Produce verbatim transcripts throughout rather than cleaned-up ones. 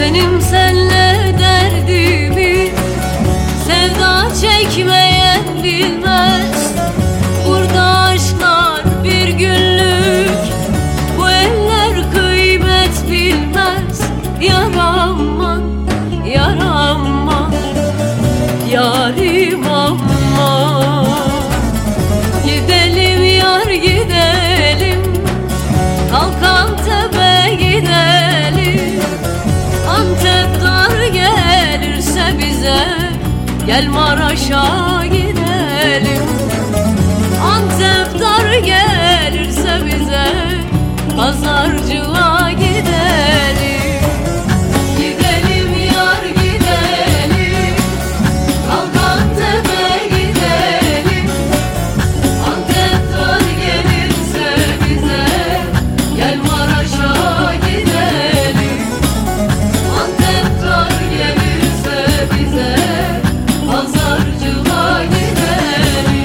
Benim senle derdimi sevda çekmeyen bilmez. Burada aşklar bir günlük, bu eller kıymet bilmez. Yar aman, yar aman, yarim aman. Gidelim yar gidelim, kalk Antep'e gidelim. Antep dar gelirse bize, gel Maraş'a gidelim. Antep dar gelirse bize, pazarcığa gidelim. Gidelim yar gidelim, kalk Antep'e gidelim. Antep dar gelirse bize, gel Maraş'a gidelim. Antep dar gelirse bize, pazarcığa gidelim.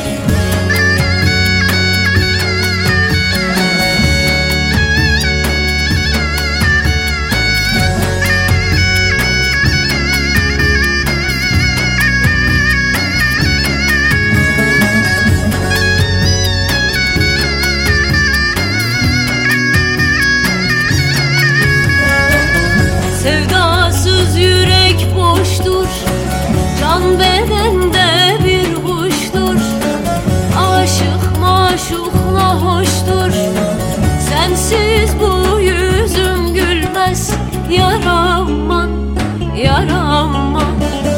Sevdasız yürek boştur, can bedende bir kuştur. Aşık maşukla hoştur, sensiz bu yüzüm gülmez. Yar aman, yar aman,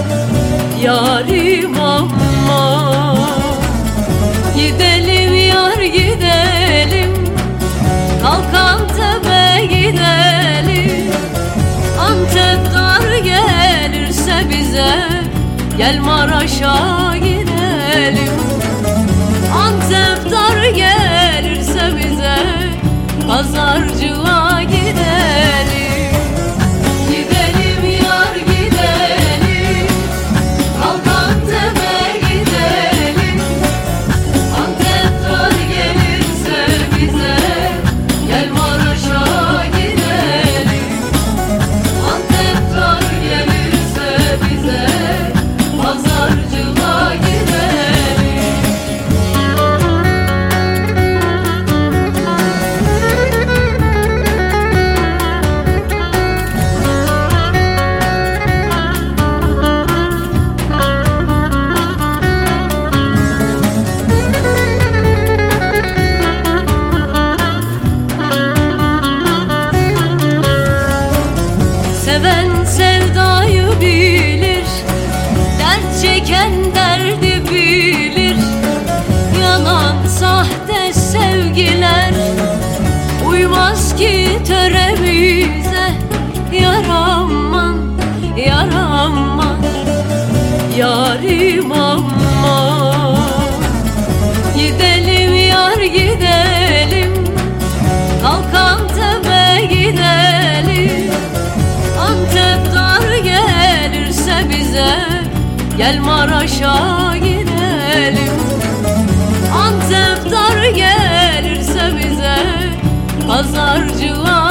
yarim aman. Gidelim yar gidelim, kalk Antep'e gidelim. Antep dar gelirse bize, gel Maraş'a gidelim. Antep dar gelirse bize, pazarcığa gidelim. Gidelim yar gidelim, kalk Antep'e gidelim. Antep dar gelirse bize, gel Maraş'a gidelim. Antep dar gelirse bize, pazarcığa gidelim. Seven sevdayı bilir, dert çeken derdi bilir. Yalan sahte sevgiler uymaz ki töremize. Yar aman, yar aman, yarim aman. Gidelim yar gidelim, kalk Antep'e gidelim. Antep dar gelirse bize, gel Maraş'a gidelim. Antep dar gelirse bize, pazarcığa